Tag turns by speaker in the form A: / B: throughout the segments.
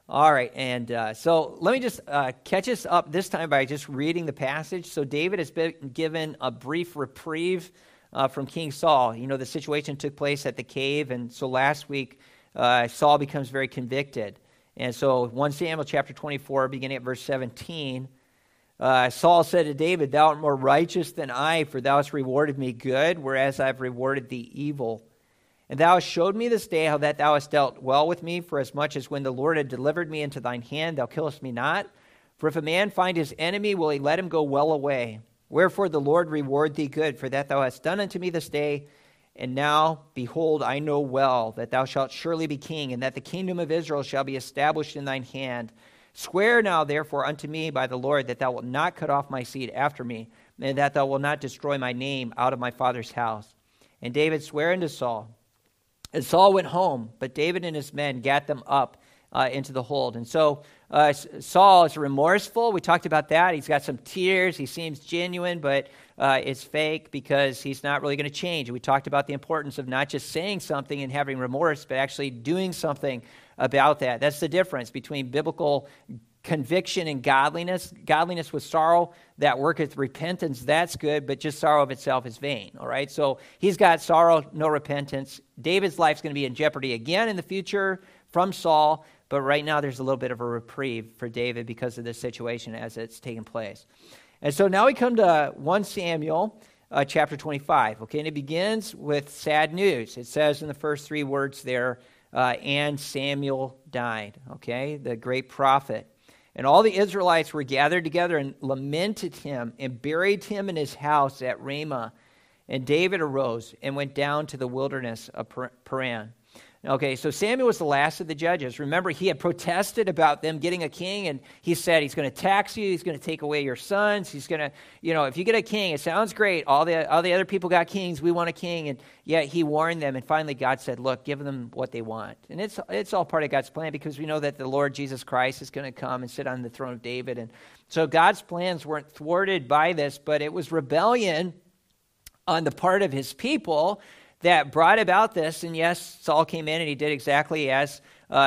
A: All right, and so let me just catch us up this time by just reading the passage. So David has been given a brief reprieve from King Saul. You know, the situation took place at the cave, and so last week Saul becomes very convicted. And so 1 Samuel chapter 24, beginning at verse 17, Saul said to David, "Thou art more righteous than I, for thou hast rewarded me good, whereas I have rewarded thee evil. And thou hast showed me this day how that thou hast dealt well with me, for as much as when the Lord had delivered me into thine hand, thou killest me not. For if a man find his enemy, will he let him go well away? Wherefore the Lord reward thee good, for that thou hast done unto me this day. And now, behold, I know well that thou shalt surely be king, and that the kingdom of Israel shall be established in thine hand. Swear now, therefore, unto me by the Lord, that thou wilt not cut off my seed after me, and that thou wilt not destroy my name out of my father's house." And David sware unto Saul. And Saul went home, but David and his men gat them up into the hold. And so Saul is remorseful. We talked about that. He's got some tears. He seems genuine, but it's fake because he's not really going to change. And we talked about the importance of not just saying something and having remorse, but actually doing something about that. That's the difference between biblical conviction and godliness. Godliness with sorrow that worketh repentance, that's good, but just sorrow of itself is vain, all right? So he's got sorrow, no repentance. David's life's going to be in jeopardy again in the future from Saul, but right now there's a little bit of a reprieve for David because of this situation as it's taking place. And so now we come to 1 Samuel chapter 25, okay? And it begins with sad news. It says in the first three words there, and Samuel died, okay? The great prophet. And all the Israelites were gathered together and lamented him and buried him in his house at Ramah. And David arose and went down to the wilderness of Paran. Okay, so Samuel was the last of the judges. Remember, he had protested about them getting a king, and he said he's going to tax you, he's going to take away your sons, he's going to, if you get a king, it sounds great, all the other people got kings, we want a king, and yet he warned them, and finally God said, look, give them what they want. And it's all part of God's plan, because we know that the Lord Jesus Christ is going to come and sit on the throne of David, and so God's plans weren't thwarted by this, but it was rebellion on the part of his people that brought about this. And yes, Saul came in and he did exactly as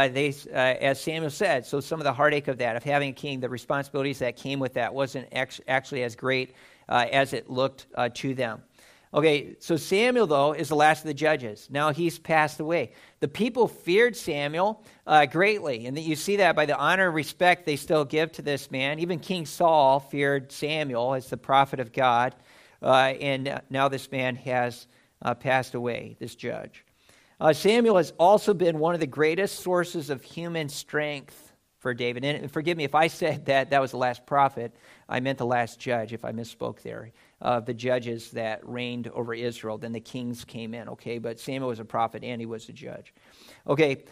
A: Samuel said. So some of the heartache of that, of having a king, the responsibilities that came with that wasn't actually as great as it looked to them. Okay, so Samuel, though, is the last of the judges. Now he's passed away. The people feared Samuel greatly, and you see that by the honor and respect they still give to this man. Even King Saul feared Samuel as the prophet of God, and now this man has passed away, this judge. Samuel has also been one of the greatest sources of human strength for David. And forgive me if I said that was the last prophet. I meant the last judge, if I misspoke there. The judges that reigned over Israel. Then the kings came in, okay? But Samuel was a prophet and he was a judge. Okay,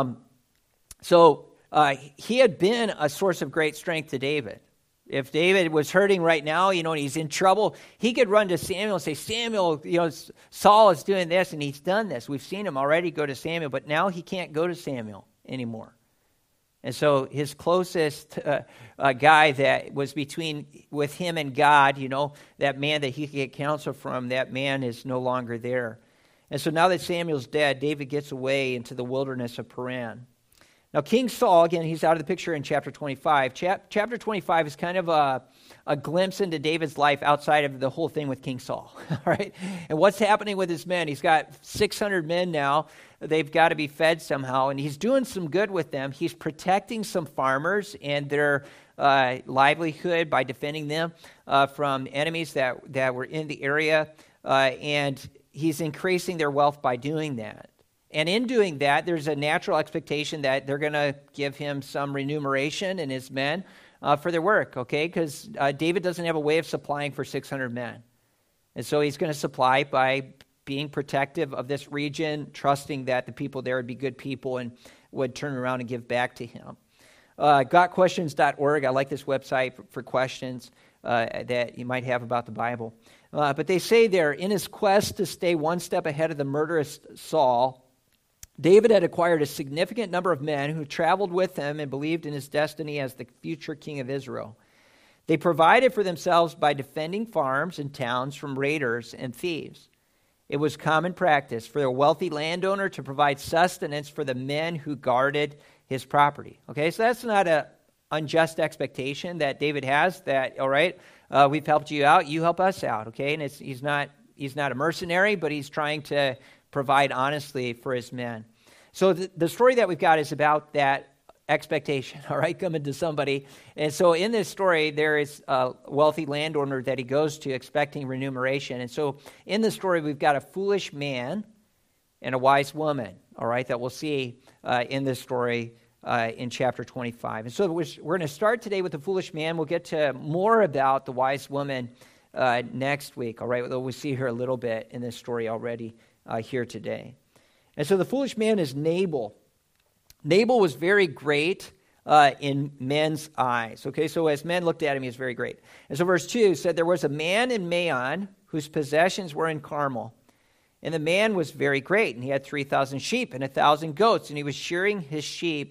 A: so he had been a source of great strength to David. If David was hurting right now, and he's in trouble, he could run to Samuel and say, Samuel, Saul is doing this and he's done this. We've seen him already go to Samuel, but now he can't go to Samuel anymore. And so his closest guy that was with him and God, that man that he could get counsel from, that man is no longer there. And so now that Samuel's dead, David gets away into the wilderness of Paran. Now, King Saul, again, he's out of the picture in chapter 25. Chapter 25 is kind of a glimpse into David's life outside of the whole thing with King Saul, all right? And what's happening with his men? He's got 600 men now. They've got to be fed somehow, and he's doing some good with them. He's protecting some farmers and their livelihood by defending them from enemies that were in the area, and he's increasing their wealth by doing that. And in doing that, there's a natural expectation that they're going to give him some remuneration and his men for their work, okay? Because David doesn't have a way of supplying for 600 men. And so he's going to supply by being protective of this region, trusting that the people there would be good people and would turn around and give back to him. GotQuestions.org, I like this website for questions that you might have about the Bible. But they say there, in his quest to stay one step ahead of the murderous Saul, David had acquired a significant number of men who traveled with him and believed in his destiny as the future king of Israel. They provided for themselves by defending farms and towns from raiders and thieves. It was common practice for a wealthy landowner to provide sustenance for the men who guarded his property. Okay, so that's not an unjust expectation that David has, that, all right, we've helped you out, you help us out, okay? And he's not a mercenary, but he's trying to provide honestly for his men. So the story that we've got is about that expectation, all right, coming to somebody. And so in this story, there is a wealthy landowner that he goes to expecting remuneration. And so in the story, we've got a foolish man and a wise woman, all right, that we'll see in this story in chapter 25. And so we're going to start today with the foolish man. We'll get to more about the wise woman next week, all right, although we see her a little bit in this story already here today. And so the foolish man is Nabal. Nabal was very great in men's eyes. Okay, so as men looked at him, he was very great. And so verse 2 said, there was a man in Maon whose possessions were in Carmel. And the man was very great, and he had 3,000 sheep and 1,000 goats, and he was shearing his sheep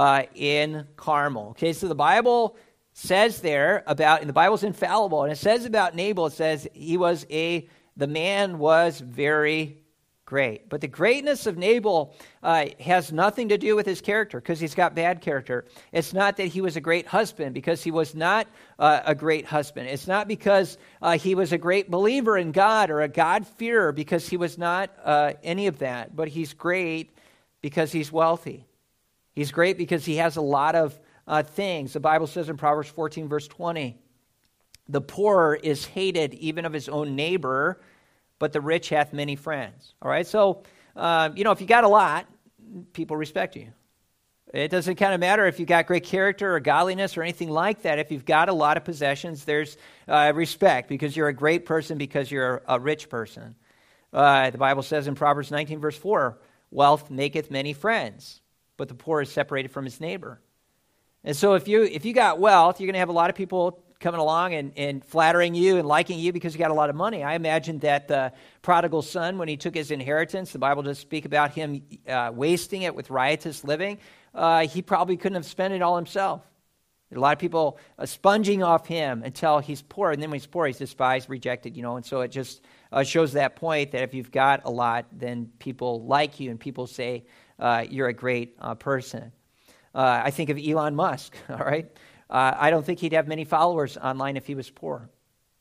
A: in Carmel. Okay, so the Bible says there about, and the Bible's infallible, and it says about Nabal, it says the man was very great. But the greatness of Nabal has nothing to do with his character, because he's got bad character. It's not that he was a great husband, because he was not a great husband. It's not because he was a great believer in God or a God-fearer, because he was not any of that. But he's great because he's wealthy. He's great because he has a lot of things. The Bible says in Proverbs 14, verse 20, the poor is hated even of his own neighbor, but the rich hath many friends. All right, so, if you got a lot, people respect you. It doesn't kind of matter if you got great character or godliness or anything like that. If you've got a lot of possessions, there's respect because you're a great person, because you're a rich person. The Bible says in Proverbs 19, verse 4, wealth maketh many friends, but the poor is separated from his neighbor. And so if you got wealth, you're going to have a lot of people coming along and flattering you and liking you because you got a lot of money. I imagine that the prodigal son, when he took his inheritance, the Bible does speak about him wasting it with riotous living. He probably couldn't have spent it all himself. There are a lot of people sponging off him until he's poor, and then when he's poor, he's despised, rejected, and so it just shows that point that if you've got a lot, then people like you and people say you're a great person. I think of Elon Musk, all right? I don't think he'd have many followers online if he was poor.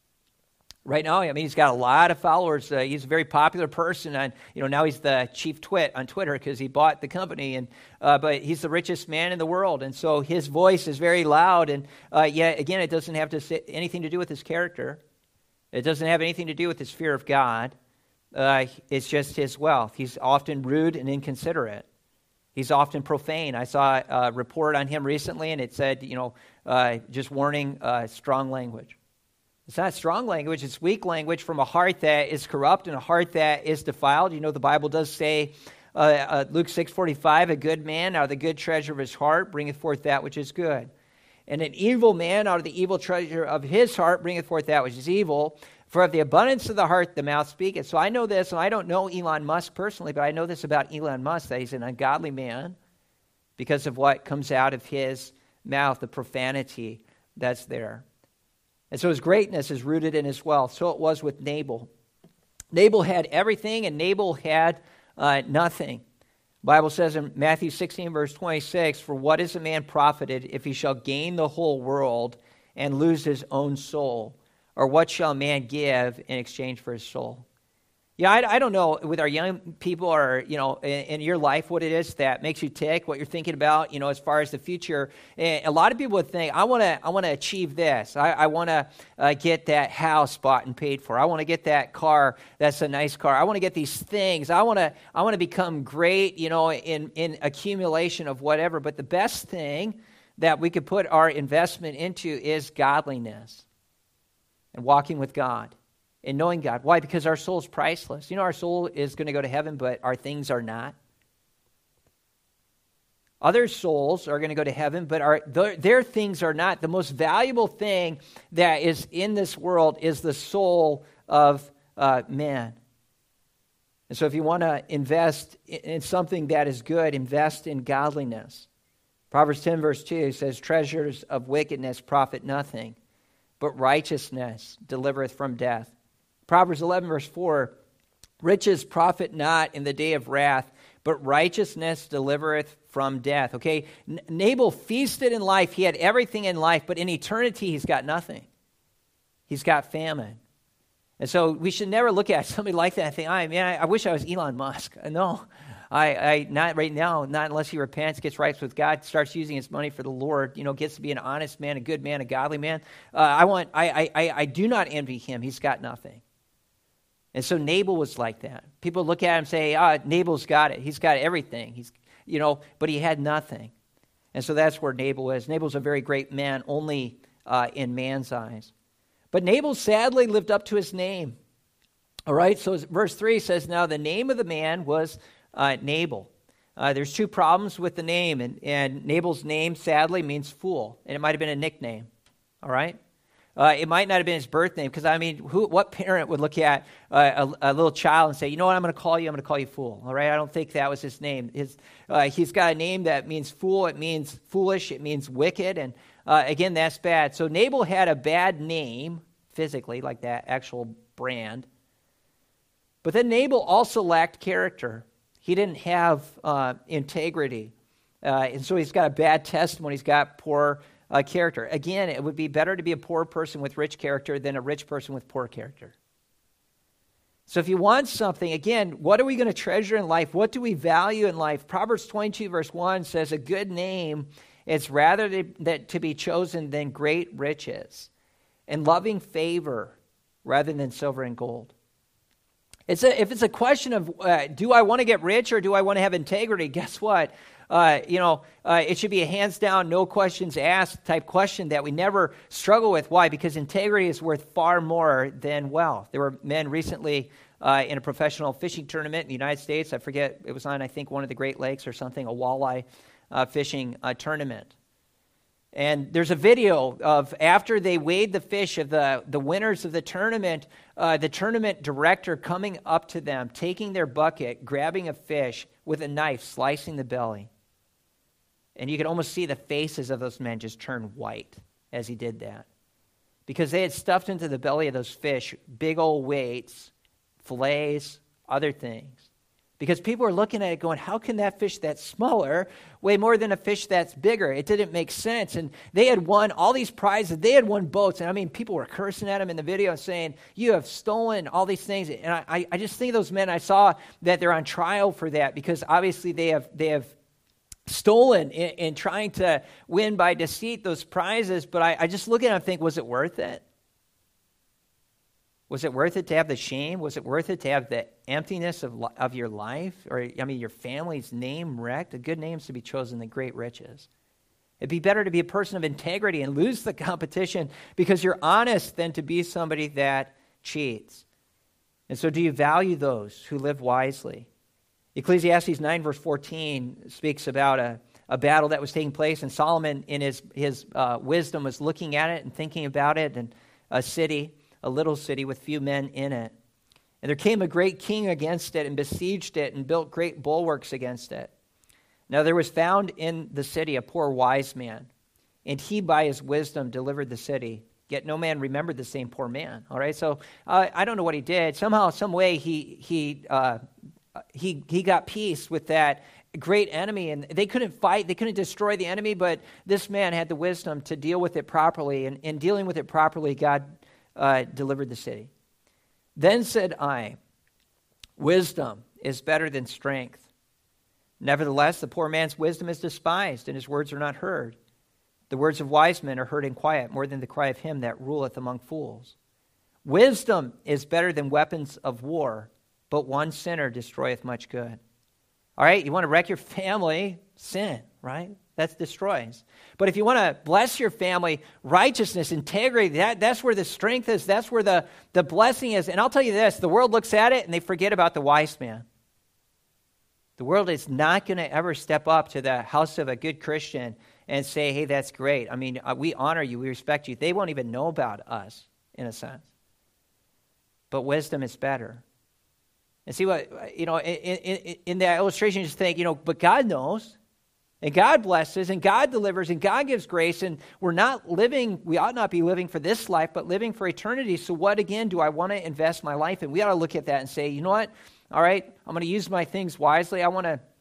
A: Right now, he's got a lot of followers. He's a very popular person, and now he's the chief twit on Twitter because he bought the company. And but he's the richest man in the world, and so his voice is very loud. And yet again, it doesn't have anything to do with his character. It doesn't have anything to do with his fear of God. It's just his wealth. He's often rude and inconsiderate. He's often profane. I saw a report on him recently, and it said, just warning strong language. It's not strong language, it's weak language from a heart that is corrupt and a heart that is defiled. The Bible does say, Luke 6:45, a good man out of the good treasure of his heart bringeth forth that which is good. And an evil man out of the evil treasure of his heart bringeth forth that which is evil. For of the abundance of the heart the mouth speaketh. So I know this, and I don't know Elon Musk personally, but I know this about Elon Musk, that he's an ungodly man because of what comes out of his mouth, the profanity that's there. And so his greatness is rooted in his wealth. So it was with Nabal. Nabal had everything, and Nabal had nothing. The Bible says in Matthew 16, verse 26, for what is a man profited if he shall gain the whole world and lose his own soul? Or what shall a man give in exchange for his soul? I don't know with our young people or, in your life what it is that makes you tick, what you're thinking about, as far as the future. And a lot of people would think, I want to achieve this. I want to get that house bought and paid for. I want to get that car that's a nice car. I want to get these things. I want to become great, in accumulation of whatever. But the best thing that we could put our investment into is godliness. And walking with God and knowing God. Why? Because our soul is priceless. Our soul is going to go to heaven, but our things are not. Other souls are going to go to heaven, but their things are not. The most valuable thing that is in this world is the soul of man. And so if you want to invest in something that is good, invest in godliness. Proverbs 10 verse 2 says, treasures of wickedness profit nothing, but righteousness delivereth from death. Proverbs 11, verse 4, riches profit not in the day of wrath, but righteousness delivereth from death. Okay, Nabal feasted in life. He had everything in life, but in eternity, he's got nothing. He's got famine. And so we should never look at somebody like that and think, I wish I was Elon Musk. No, I not right now, not unless he repents, gets right with God, starts using his money for the Lord, gets to be an honest man, a good man, a godly man. I do not envy him. He's got nothing. And so Nabal was like that. People look at him and say, Nabal's got it. He's got everything. But he had nothing. And so that's where Nabal is. Nabal's a very great man, only in man's eyes. But Nabal sadly lived up to his name. All right, so verse 3 says, now the name of the man was Nabal. There's two problems with the name, and Nabal's name sadly means fool, and it might have been a nickname. All right? It might not have been his birth name, because what parent would look at a little child and say, you know what, I'm going to call you fool. All right, I don't think that was his name. He's got a name that means fool, it means foolish, it means wicked, and again, that's bad. So Nabal had a bad name, physically, like that actual brand. But then Nabal also lacked character. He didn't have integrity. And so he's got a bad testimony. He's got poor character. Again, it would be better to be a poor person with rich character than a rich person with poor character. So if you want something, again, what are we going to treasure in life? What do we value in life? Proverbs 22 verse 1 says, a good name is rather to be chosen than great riches, and loving favor rather than silver and gold. If it's a question of, do I want to get rich or do I want to have integrity? Guess what? It should be a hands down, no questions asked type question that we never struggle with. Why? Because integrity is worth far more than wealth. There were men recently in a professional fishing tournament in the United States. I forget, it was on, I think, one of the Great Lakes or something, a walleye fishing tournament. And there's a video of after they weighed the fish of the winners of the tournament director coming up to them, taking their bucket, grabbing a fish with a knife, slicing the belly. And you could almost see the faces of those men just turn white as he did that. Because they had stuffed into the belly of those fish big old weights, fillets, other things. Because people are looking at it going, how can that fish that's smaller weigh more than a fish that's bigger? It didn't make sense. And they had won all these prizes. They had won boats. And people were cursing at them in the video and saying, you have stolen all these things. And I just think of those men, I saw that they're on trial for that because obviously they have stolen in trying to win by deceit those prizes. But I just look at it and think, was it worth it? Was it worth it to have the shame? Was it worth it to have the emptiness of your life? Or, your family's name wrecked? A good name's to be chosen than great riches. It'd be better to be a person of integrity and lose the competition because you're honest than to be somebody that cheats. And so do you value those who live wisely? Ecclesiastes 9 verse 14 speaks about a battle that was taking place, and Solomon in his wisdom was looking at it and thinking about it, and a little city with few men in it. And there came a great king against it and besieged it and built great bulwarks against it. Now there was found in the city a poor wise man, and he by his wisdom delivered the city. Yet no man remembered the same poor man. All right, so I don't know what he did. Somehow, some way, he got peace with that great enemy, and they couldn't fight, they couldn't destroy the enemy, but this man had the wisdom to deal with it properly, and in dealing with it properly, God delivered the city. Then said I, wisdom is better than strength. Nevertheless, the poor man's wisdom is despised, and his words are not heard. The words of wise men are heard in quiet, more than the cry of him that ruleth among fools. Wisdom is better than weapons of war, but one sinner destroyeth much good. All right, you want to wreck your family, sin, right? That destroys. But if you want to bless your family, righteousness, integrity, that's where the strength is. That's where the blessing is. And I'll tell you this, the world looks at it and they forget about the wise man. The world is not going to ever step up to the house of a good Christian and say, hey, that's great. We honor you, we respect you. They won't even know about us, in a sense. But wisdom is better. And see what, in that illustration, you just think, but God knows. And God blesses, and God delivers, and God gives grace, and we ought not be living for this life, but living for eternity. So what, again, do I want to invest my life in? We ought to look at that and say, you know what? All right, I'm going to use my things wisely. I want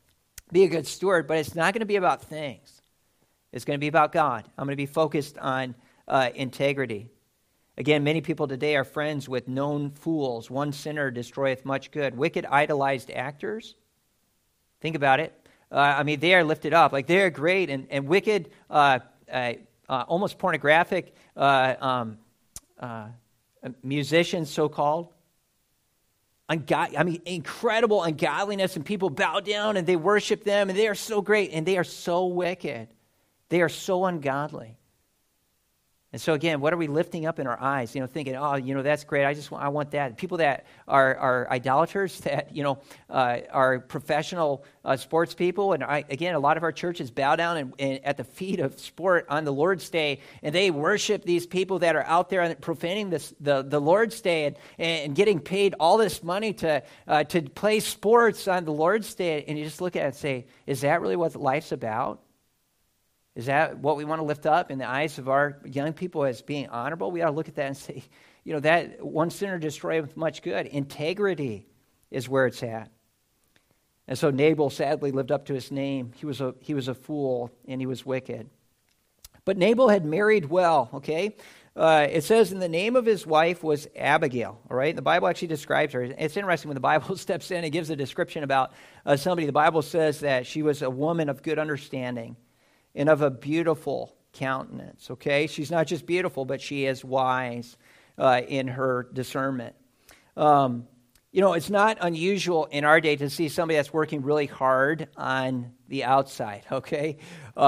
A: be a good steward, but it's not going to be about things. It's going to be about God. I'm going to be focused on integrity. Again, many people today are friends with known fools. One sinner destroyeth much good. Wicked, idolized actors. Think about it. They are lifted up. Like, they're great. And wicked, almost pornographic musicians, so-called. Incredible ungodliness, and people bow down and they worship them, and they are so great, and they are so wicked. They are so ungodly. And so again, what are we lifting up in our eyes? Thinking, that's great. I want that. People that are idolaters, that are professional sports people, and again, a lot of our churches bow down and at the feet of sport on the Lord's Day, and they worship these people that are out there and profaning the Lord's Day and getting paid all this money to play sports on the Lord's Day. And you just look at it and say, is that really what life's about? Is that what we want to lift up in the eyes of our young people as being honorable? We ought to look at that and say, that one sinner destroyed with much good. Integrity is where it's at. And so Nabal sadly lived up to his name. He was a fool, and he was wicked. But Nabal had married well, okay? It says, in the name of his wife was Abigail, all right? The Bible actually describes her. It's interesting when the Bible steps in and gives a description about somebody. The Bible says that she was a woman of good understanding and of a beautiful countenance, okay? She's not just beautiful, but she is wise in her discernment. It's not unusual in our day to see somebody that's working really hard on the outside, okay?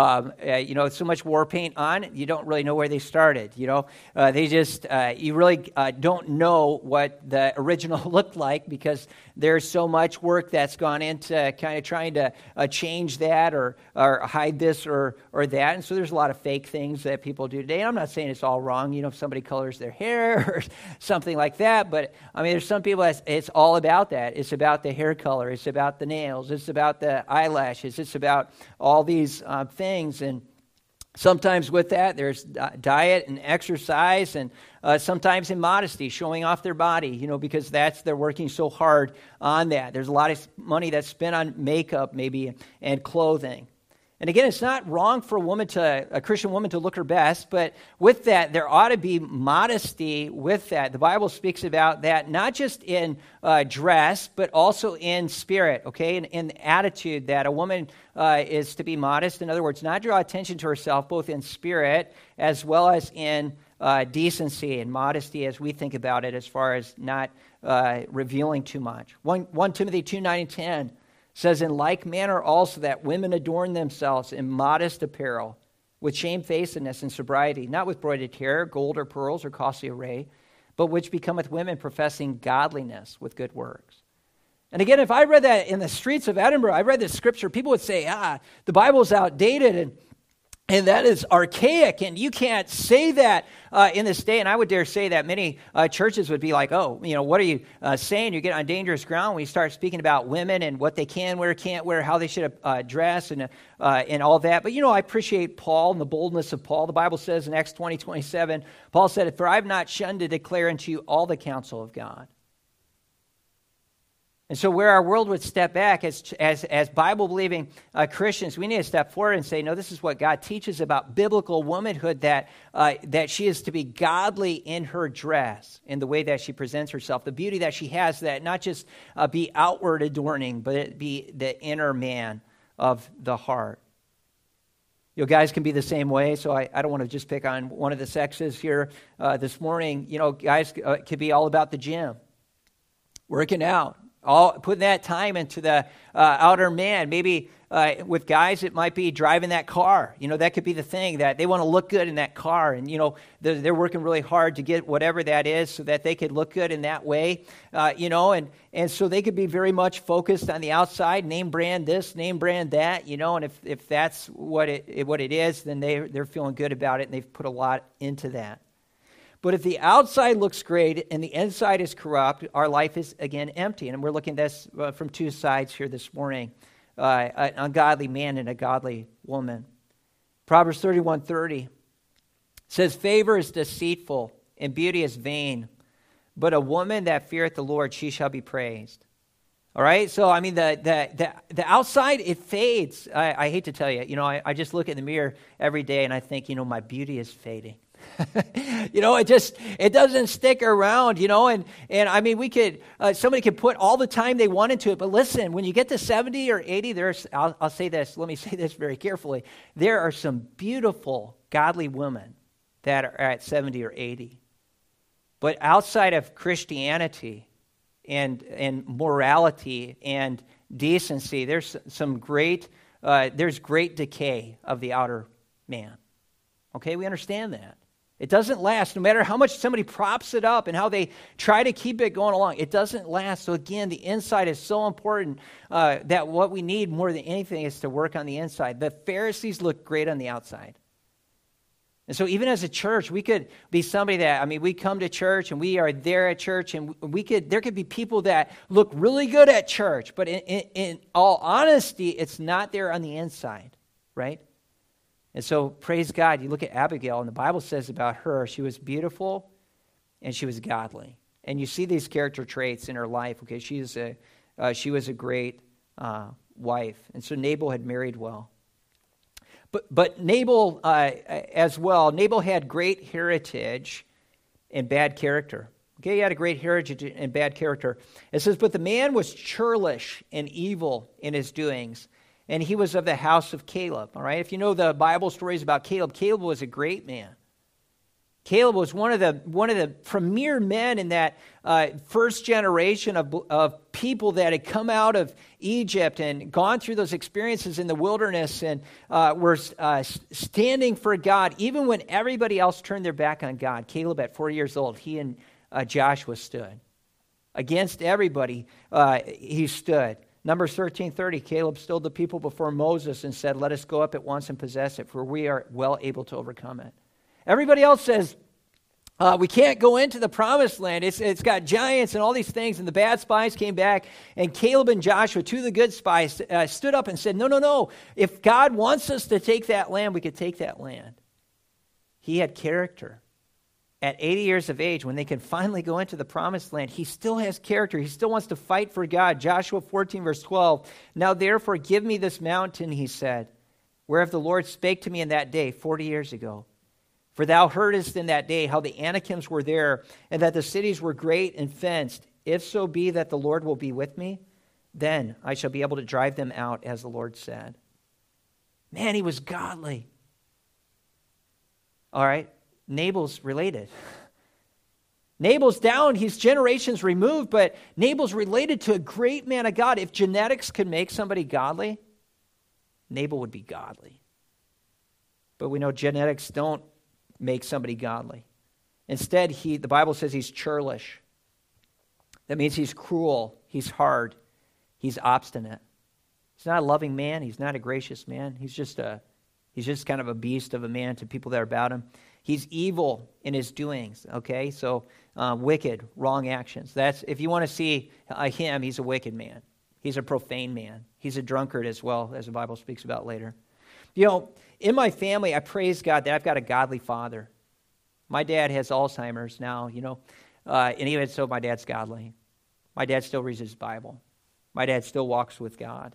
A: So much war paint on, you don't really know where they started, They just, you really don't know what the original looked like, because there's so much work that's gone into kind of trying to change that or hide this or that. And so there's a lot of fake things that people do today. And I'm not saying it's all wrong, if somebody colors their hair or something like that. But, there's some people, it's all about that. It's about the hair color. It's about the nails. It's about the eyelashes. It's about all these things. And sometimes with that, there's diet and exercise, and sometimes immodesty, showing off their body, because they're working so hard on that. There's a lot of money that's spent on makeup, maybe, and clothing. And again, it's not wrong for a Christian woman to look her best, but with that, there ought to be modesty with that. The Bible speaks about that, not just in dress, but also in spirit, okay? In attitude, that a woman is to be modest. In other words, not draw attention to herself, both in spirit as well as in decency and modesty, as we think about it, as far as not revealing too much. 1 Timothy 2:9 and 10 says, in like manner also that women adorn themselves in modest apparel, with shamefacedness and sobriety, not with broided hair, gold or pearls or costly array, but which becometh women professing godliness with good works. And again, if I read that in the streets of Edinburgh, I read this scripture, people would say, the Bible's outdated and that is archaic, and you can't say that in this day. And I would dare say that many churches would be like, what are you saying? You get on dangerous ground when you start speaking about women and what they can wear, can't wear, how they should dress, and all that. But, I appreciate Paul and the boldness of Paul. The Bible says in Acts 20:27, Paul said, for I have not shunned to declare unto you all the counsel of God. And so where our world would step back as Bible-believing Christians, we need to step forward and say, no, this is what God teaches about biblical womanhood, that she is to be godly in her dress, in the way that she presents herself, the beauty that she has, that not just be outward adorning, but it be the inner man of the heart. Guys can be the same way, so I don't want to just pick on one of the sexes here this morning. Guys could be all about the gym, working out. Putting that time into the outer man. Maybe with guys, it might be driving that car. That could be the thing, that they want to look good in that car. And, they're working really hard to get whatever that is so that they could look good in that way. And so they could be very much focused on the outside, name brand this, name brand that, and if that's what it is, then they're feeling good about it, and they've put a lot into that. But if the outside looks great and the inside is corrupt, our life is, again, empty. And we're looking at this from two sides here this morning, an ungodly man and a godly woman. Proverbs 31:30 says, favor is deceitful and beauty is vain, but a woman that feareth the Lord, she shall be praised. All right, so I mean, the outside, it fades. I hate to tell you, I just look in the mirror every day and I think, my beauty is fading. It doesn't stick around, and I mean, somebody could put all the time they want into it, but listen, when you get to 70 or 80, I'll say this, let me say this very carefully, there are some beautiful, godly women that are at 70 or 80. But outside of Christianity and morality and decency, there's great decay of the outer man. Okay, we understand that. It doesn't last, no matter how much somebody props it up and how they try to keep it going along. It doesn't last. So again, the inside is so important that what we need more than anything is to work on the inside. The Pharisees look great on the outside. And so even as a church, we could be somebody that, we come to church and we are there at church, and there could be people that look really good at church, but in all honesty, it's not there on the inside, right? And so praise God, you look at Abigail, and the Bible says about her, she was beautiful and she was godly. And you see these character traits in her life, okay? She was a great wife. And so Nabal had married well. But Nabal as well, Nabal had great heritage and bad character. Okay, he had a great heritage and bad character. It says, but the man was churlish and evil in his doings, and he was of the house of Caleb. All right, if you know the Bible stories about Caleb, Caleb was a great man. Caleb was one of the premier men in that first generation of people that had come out of Egypt and gone through those experiences in the wilderness and were standing for God, even when everybody else turned their back on God. Caleb, at 40 years old, he and Joshua stood. Against everybody, he stood. Numbers 13:30, Caleb stood the people before Moses and said, let us go up at once and possess it, for we are well able to overcome it. Everybody else says, we can't go into the promised land. It's got giants and all these things. And the bad spies came back. And Caleb and Joshua, two of the good spies, stood up and said, no. If God wants us to take that land, we could take that land. He had character. At 80 years of age, when they can finally go into the promised land, he still has character. He still wants to fight for God. Joshua 14, verse 12. Now therefore give me this mountain, he said, whereof the Lord spake to me in that day, 40 years ago. For thou heardest in that day how the Anakims were there, and that the cities were great and fenced. If so be that the Lord will be with me, then I shall be able to drive them out, as the Lord said. Man, he was godly. All right, Nabal's related. Nabal's down, he's generations removed, but Nabal's related to a great man of God. If genetics could make somebody godly, Nabal would be godly. But we know genetics don't make somebody godly. Instead, the Bible says he's churlish. That means he's cruel, he's hard, he's obstinate. He's not a loving man, he's not a gracious man. He's just kind of a beast of a man to people that are about him. He's evil in his doings, okay? So wicked, wrong actions. That's, if you want to see him, he's a wicked man. He's a profane man. He's a drunkard as well, as the Bible speaks about later. In my family, I praise God that I've got a godly father. My dad has Alzheimer's now, and even so, my dad's godly. My dad still reads his Bible. My dad still walks with God.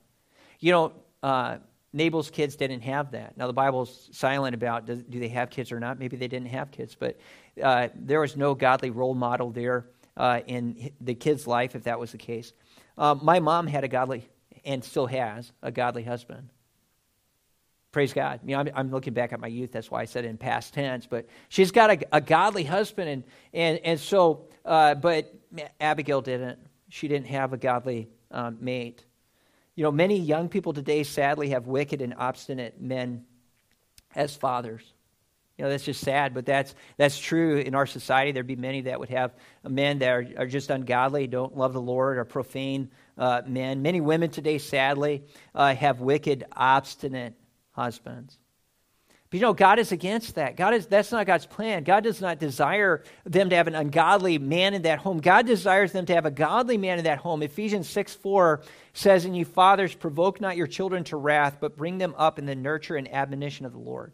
A: Nabal's kids didn't have that. Now, the Bible's silent about do they have kids or not. Maybe they didn't have kids, but there was no godly role model there in the kid's life if that was the case. My mom had a godly, and still has, a godly husband. Praise God. I'm looking back at my youth. That's why I said it in past tense. But she's got a godly husband, and so, but Abigail didn't. She didn't have a godly mate. Many young people today sadly have wicked and obstinate men as fathers. That's just sad, but that's true in our society. There'd be many that would have men that are just ungodly, don't love the Lord, are profane men. Many women today, sadly, have wicked, obstinate husbands. But God is against that. That's not God's plan. God does not desire them to have an ungodly man in that home. God desires them to have a godly man in that home. Ephesians 6:4 says, and you fathers, provoke not your children to wrath, but bring them up in the nurture and admonition of the Lord.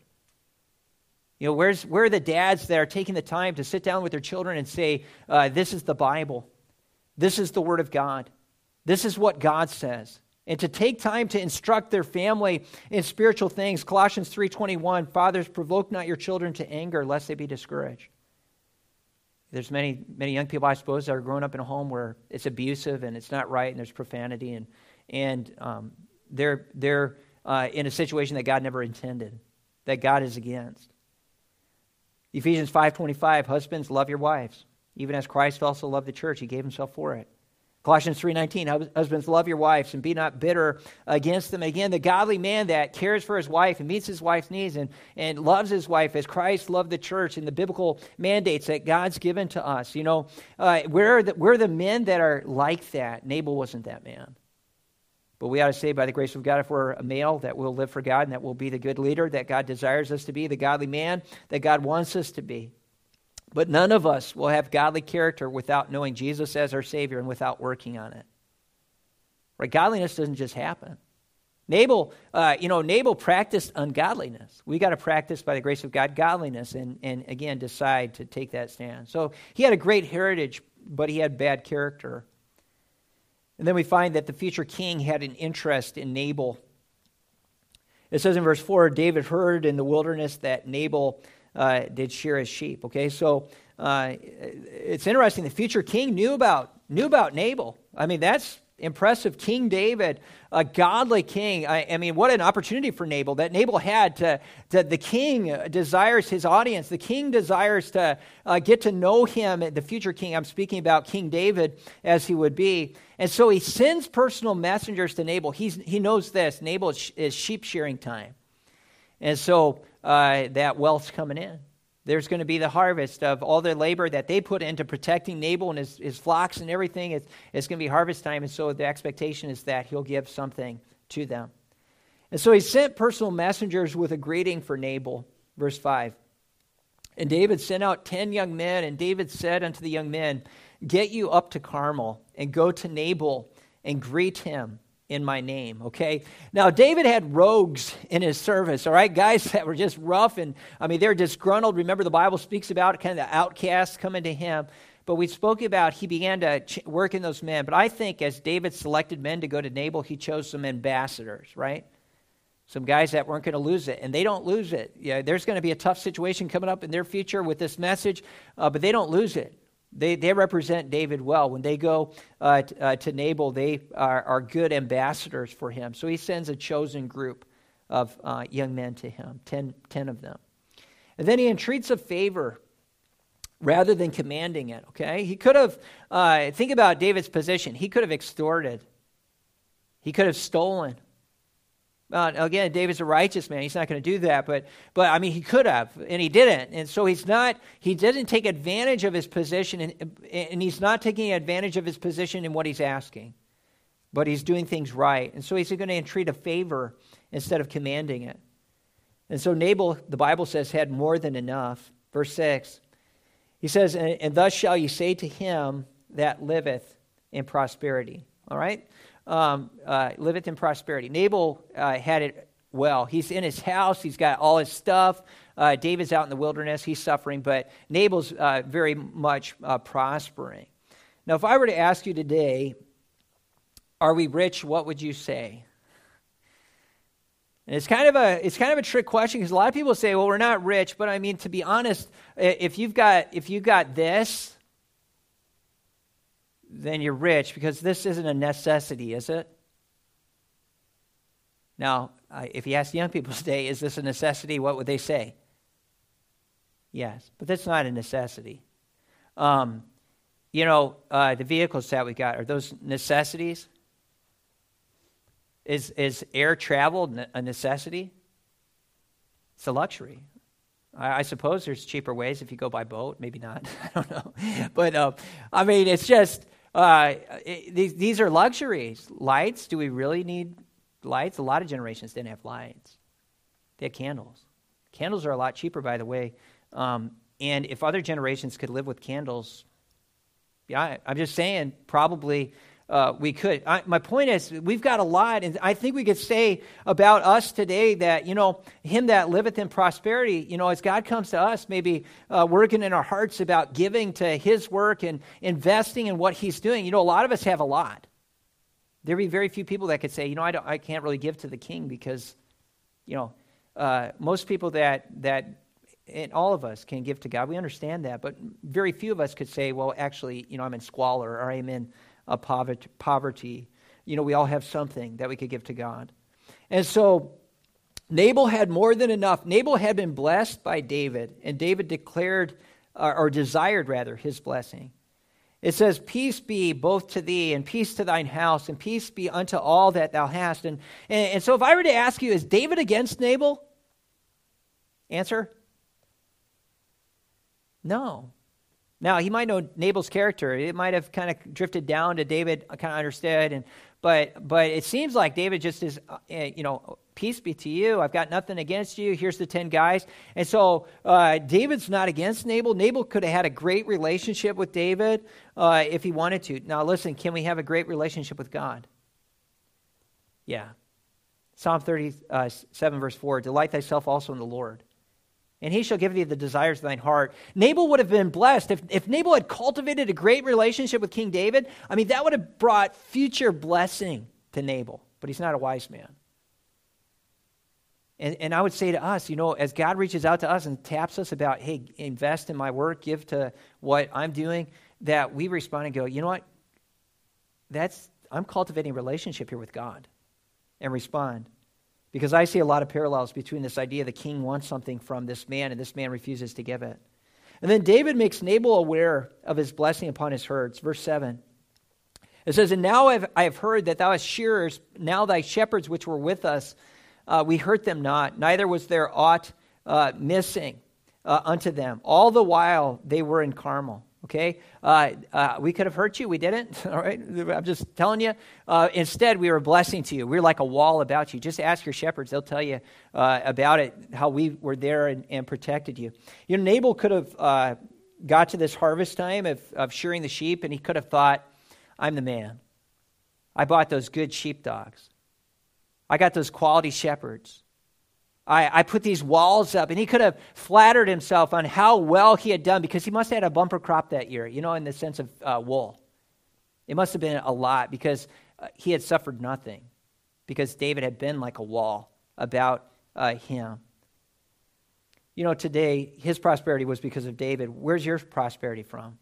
A: Where are the dads that are taking the time to sit down with their children and say, this is the Bible. This is the Word of God. This is what God says. And to take time to instruct their family in spiritual things. Colossians 3:21, fathers, provoke not your children to anger, lest they be discouraged. There's many young people, I suppose, that are growing up in a home where it's abusive and it's not right and there's profanity and they're in a situation that God never intended, that God is against. Ephesians 5:25, husbands, love your wives, even as Christ also loved the church. He gave himself for it. Colossians 3:19, husbands, love your wives and be not bitter against them. Again, the godly man that cares for his wife and meets his wife's needs and loves his wife as Christ loved the church and the biblical mandates that God's given to us. You know, we're the men that are like that. Nabal wasn't that man. But we ought to say, by the grace of God, if we're a male, that we'll live for God and that we'll be the good leader that God desires us to be, the godly man that God wants us to be. But none of us will have godly character without knowing Jesus as our Savior and without working on it. Right? Godliness doesn't just happen. Nabal practiced ungodliness. We got to practice, by the grace of God, godliness and again, decide to take that stand. So he had a great heritage, but he had bad character. And then we find that the future king had an interest in Nabal. It says in verse 4, David heard in the wilderness that Nabal did shear his sheep. Okay, so it's interesting. The future king knew about Nabal. I mean, that's impressive. King David, a godly king. I mean, what an opportunity for Nabal that Nabal had to the king desires his audience. The king desires to get to know him. The future king, I'm speaking about King David as he would be. And so he sends personal messengers to Nabal. He knows this. Nabal is sheep shearing time. And so that wealth's coming in. There's going to be the harvest of all the labor that they put into protecting Nabal and his flocks and everything. It's going to be harvest time, and so the expectation is that he'll give something to them. And so he sent personal messengers with a greeting for Nabal. Verse 5. And David sent out 10 young men, and David said unto the young men, get you up to Carmel and go to Nabal and greet him in my name, okay? Now, David had rogues in his service, all right? Guys that were just rough and, I mean, they're disgruntled. Remember, the Bible speaks about kind of the outcasts coming to him. But we spoke about he began to work in those men. But I think as David selected men to go to Nabal, he chose some ambassadors, right? Some guys that weren't going to lose it, and they don't lose it. Yeah, there's going to be a tough situation coming up in their future with this message, but they don't lose it. They represent David well. When they go to Nabal, they are good ambassadors for him. So he sends a chosen group of young men to him, 10 of them. And then he entreats a favor rather than commanding it, okay? He could have, think about David's position. He could have extorted. He could have stolen. Again, David's a righteous man. He's not going to do that, but I mean, he could have, and he didn't. And so he doesn't take advantage of his position, and he's not taking advantage of his position in what he's asking, but he's doing things right. And so he's going to entreat a favor instead of commanding it. And so Nabal, the Bible says, had more than enough. Verse 6, he says, and thus shall you say to him that liveth in prosperity. All right? Liveth in prosperity. Nabal had it well. He's in his house. He's got all his stuff. David's out in the wilderness. He's suffering, but Nabal's very much prospering. Now, if I were to ask you today, are we rich? What would you say? And it's kind of a trick question because a lot of people say, well, we're not rich. But I mean, to be honest, if you've got this, then you're rich, because this isn't a necessity, is it? Now, if you ask young people today, is this a necessity? What would they say? Yes, but that's not a necessity. The vehicles that we got, are those necessities? Is air travel a necessity? It's a luxury. I suppose there's cheaper ways if you go by boat. Maybe not. I don't know. But, I mean, it's just, these are luxuries. Lights, do we really need lights? A lot of generations didn't have lights. They had candles. Candles are a lot cheaper, by the way. And if other generations could live with candles, yeah, I'm just saying, probably we could. My point is, we've got a lot, and I think we could say about us today that, him that liveth in prosperity, as God comes to us, maybe working in our hearts about giving to his work and investing in what he's doing. A lot of us have a lot. There'd be very few people that could say, I can't really give to the king because, most people that and all of us can give to God. We understand that, but very few of us could say, well, actually, I'm in squalor or I'm in poverty. We all have something that we could give to God. And so Nabal had more than enough. Nabal had been blessed by David, and David declared, or desired rather, his blessing. It says, peace be both to thee, and peace to thine house, and peace be unto all that thou hast. And so if I were to ask you, is David against Nabal? Answer? No. Now, he might know Nabal's character. It might have kind of drifted down to David, kind of understood. But it seems like David just is, peace be to you. I've got nothing against you. Here's the 10 guys. And so David's not against Nabal. Nabal could have had a great relationship with David if he wanted to. Now, listen, can we have a great relationship with God? Yeah. Psalm 37, verse 4, delight thyself also in the Lord, and he shall give thee the desires of thine heart. Nabal would have been blessed. If Nabal had cultivated a great relationship with King David, that would have brought future blessing to Nabal. But he's not a wise man. And I would say to us, as God reaches out to us and taps us about, hey, invest in my work, give to what I'm doing, that we respond and go, you know what? I'm cultivating a relationship here with God, and respond. Because I see a lot of parallels between this idea the king wants something from this man and this man refuses to give it. And then David makes Nabal aware of his blessing upon his herds. Verse 7. It says, and now I have heard that thou hast shearers, now thy shepherds which were with us, we hurt them not, neither was there aught missing unto them. All the while they were in Carmel. Okay? We could have hurt you. We didn't. All right? I'm just telling you. Instead, we were a blessing to you. We were like a wall about you. Just ask your shepherds. They'll tell you about it, how we were there and protected you. Nabal could have got to this harvest time of shearing the sheep, and he could have thought, I'm the man. I bought those good sheepdogs. I got those quality shepherds. I put these walls up, and he could have flattered himself on how well he had done, because he must have had a bumper crop that year, in the sense of wool. It must have been a lot, because he had suffered nothing, because David had been like a wall about him. Today, his prosperity was because of David. Where's your prosperity from?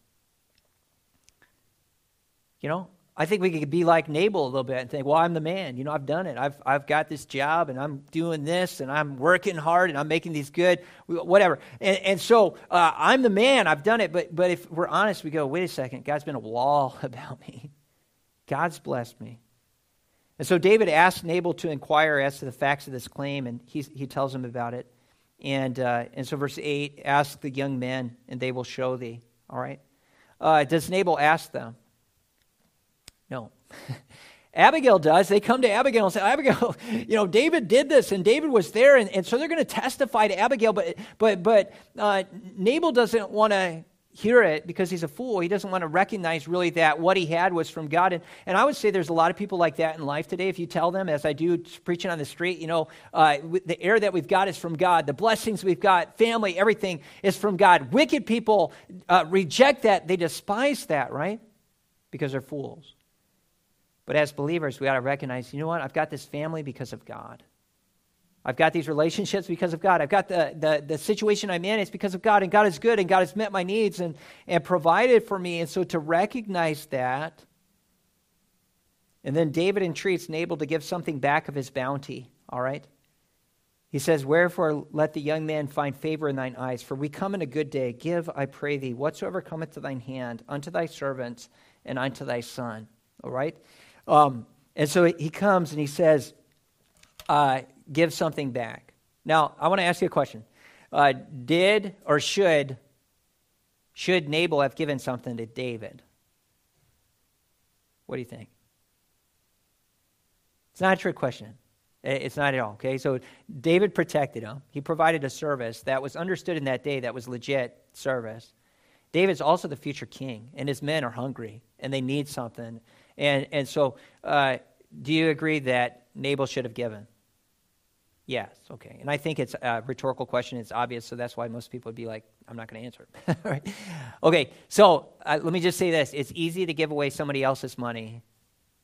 A: I think we could be like Nabal a little bit and think, well, I'm the man. I've done it. I've got this job, and I'm doing this, and I'm working hard, and I'm making these good, whatever. And so I'm the man. I've done it. But if we're honest, we go, wait a second. God's been a wall about me. God's blessed me. And so David asked Nabal to inquire as to the facts of this claim, and he tells him about it. And so verse 8, ask the young men, and they will show thee. All right? Does Nabal ask them? No. Abigail does. They come to Abigail and say, Abigail, David did this, and David was there, and so they're going to testify to Abigail, but Nabal doesn't want to hear it because he's a fool. He doesn't want to recognize really that what he had was from God. And I would say there's a lot of people like that in life today. If you tell them, as I do preaching on the street, the air that we've got is from God. The blessings we've got, family, everything is from God. Wicked people reject that. They despise that, right? Because they're fools. But as believers, we ought to recognize, I've got this family because of God. I've got these relationships because of God. I've got the situation I'm in, it's because of God, and God is good, and God has met my needs and provided for me. And so to recognize that, and then David entreats Nabal to give something back of his bounty, all right? He says, wherefore let the young man find favor in thine eyes, for we come in a good day. Give, I pray thee, whatsoever cometh to thine hand, unto thy servants and unto thy son, all right? And so he comes and he says, give something back. Now, I want to ask you a question. Did or should Nabal have given something to David? What do you think? It's not a trick question. It's not at all, okay? So David protected him. He provided a service that was understood in that day that was legit service. David's also the future king, and his men are hungry, and they need something. And so do you agree that Nabal should have given? Yes, okay. And I think it's a rhetorical question. It's obvious, so that's why most people would be like, I'm not going to answer it. Right? Okay, so let me just say this. It's easy to give away somebody else's money,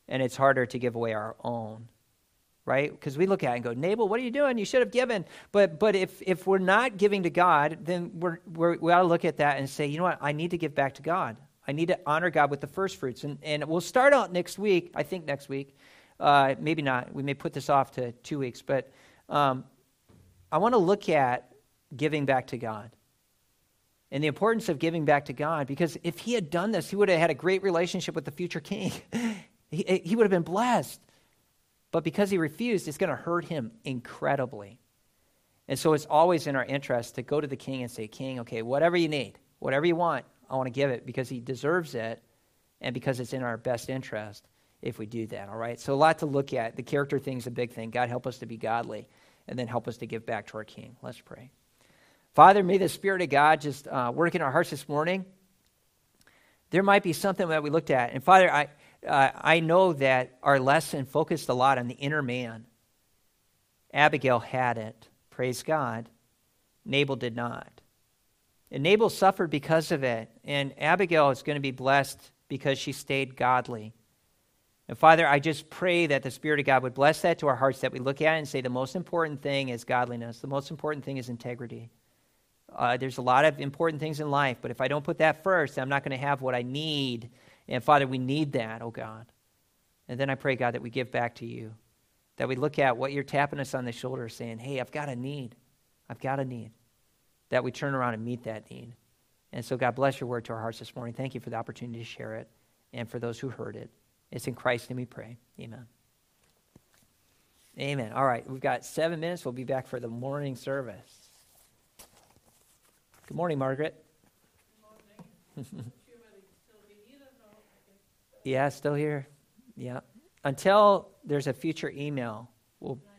A: and it's harder to give away our own, right? Because we look at it and go, Nabal, what are you doing? You should have given. But if we're not giving to God, then we ought to look at that and say, you know what? I need to give back to God. I need to honor God with the first fruits. And we'll start out next week, I think next week. Maybe not. We may put this off to 2 weeks. But I want to look at giving back to God and the importance of giving back to God. Because if he had done this, he would have had a great relationship with the future king. He would have been blessed. But because he refused, it's going to hurt him incredibly. And so it's always in our interest to go to the king and say, King, okay, whatever you need, whatever you want, I want to give it because he deserves it and because it's in our best interest if we do that, all right? So a lot to look at. The character thing is a big thing. God, help us to be godly and then help us to give back to our king. Let's pray. Father, may the Spirit of God just work in our hearts this morning. There might be something that we looked at. And Father, I know that our lesson focused a lot on the inner man. Abigail had it. Praise God. Nabal did not. And Nabal suffered because of it. And Abigail is going to be blessed because she stayed godly. And Father, I just pray that the Spirit of God would bless that to our hearts, that we look at it and say the most important thing is godliness. The most important thing is integrity. There's a lot of important things in life, but if I don't put that first, I'm not going to have what I need. And Father, we need that, oh God. And then I pray, God, that we give back to you, that we look at what you're tapping us on the shoulder saying, hey, I've got a need. I've got a need. That we turn around and meet that need. And so, God, bless your word to our hearts this morning. Thank you for the opportunity to share it and for those who heard it. It's in Christ's name we pray. Amen. Amen. All right, we've got 7 minutes. We'll be back for the morning service. Good morning, Margaret. Good morning. Yeah, still here. Yeah. Until there's a future email, we'll